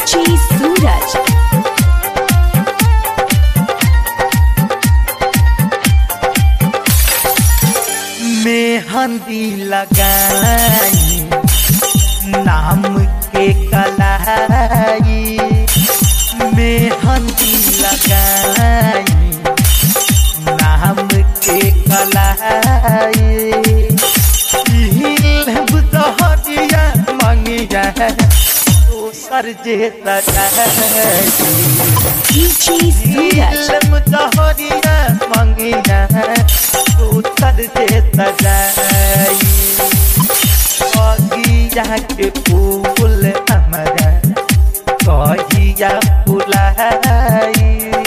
DJ सूरज। मेहंदी लगाई नाम के कलाई, मेहंदी लगाई नाम के कलाई, बुतहरिया मंगिया दोसर जे सजाई, डीजे सूरज। बुतहरिया मंगिया दोसर जे सजाई, बगिया के फूल हमारा कहिया फुलाई,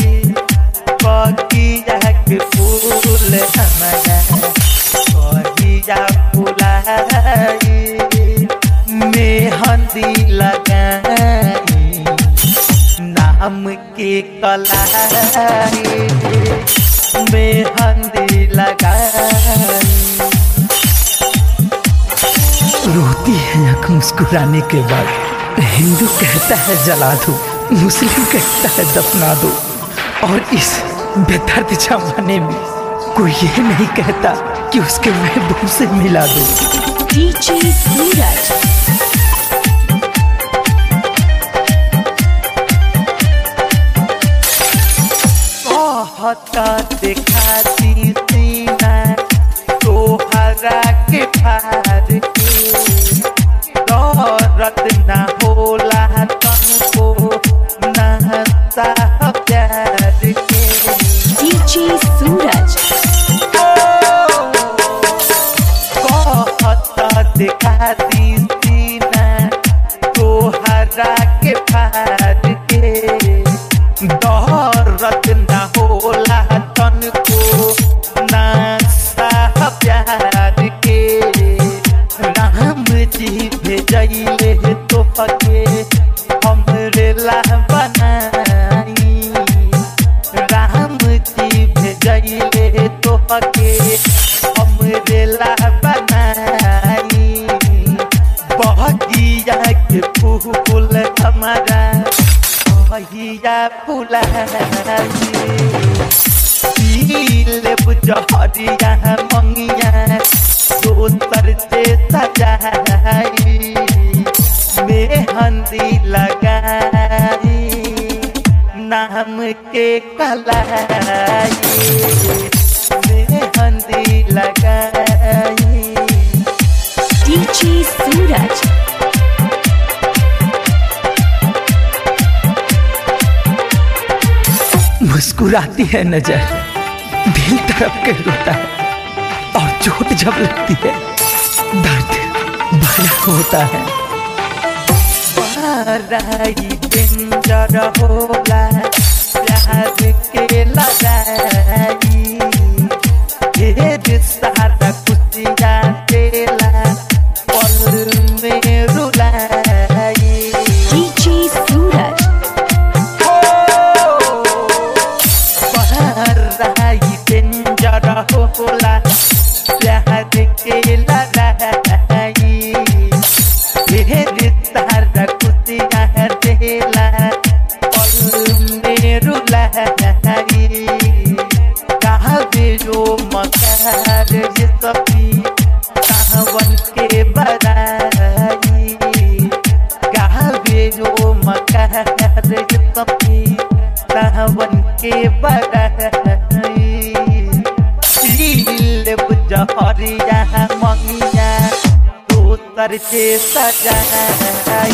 बगिया के फूल हमारा कहिया फुलाई, मेहंदी लगाई नाम के कलाई, मेहंदी लगाई। रोती है आँख मुस्कुराने के बाद, हिंदू कहता है जला दो, मुस्लिम कहता है दफना दो, और इस बेदर्द जमाने में कोई ये नहीं कहता कि उसके महबूब से मिला दो। डीजे सूरज। कहता दिखाती सीना तोहरा के फार के, दौरत न होला तनको नहता प्यार के, डीजे सूरज। कहता दिखाती सीना तोहरा के फार के, दौरत न होला तनको नासा प्यार के, राम जी भेजैले तो पके हमरे ला बनाई, राम जी भेजैले तो पके हमरे ला बनाई, बगिया के फूल हमारा कहिया फुलाई, बुझहरिया मंगिया दोसर से सजाई, मेहंदी लगाई नाम के कलाई, मेहंदी लगाई। डीजे सूरज। मुस्कुराती है नजर, दिल तरफ के रोता है, और चोट जब लगती है दर्द बड़ा होता है। बड़ाई डेंजर होला प्यार के लड़ाई, ढेर सारा खुशियाँ देला पल में रुलाई, डीजे सूरज। बड़ाई डेंजर होला प्यार के लड़ाई, ढेर सारा खुशियाँ देला पल में रुलाई, कहबे जो मकार ये सभी कहवन के बड़ाई, कहबे जो मकार ये सभी कहवन के बड़ाई, बुझहरिया मंगिया दोसर से सजाई,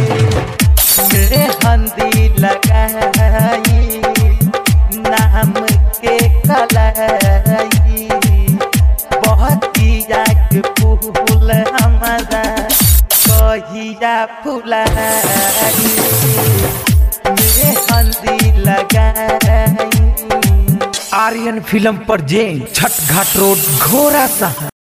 मेहंदी लगाई नाम के कलाई, बगिया के फूल हमारा कहिया फुलाई, मेहंदी लगाई। आर्यन फिल्म पर जेन छठ घाट रोड घोड़ा सा।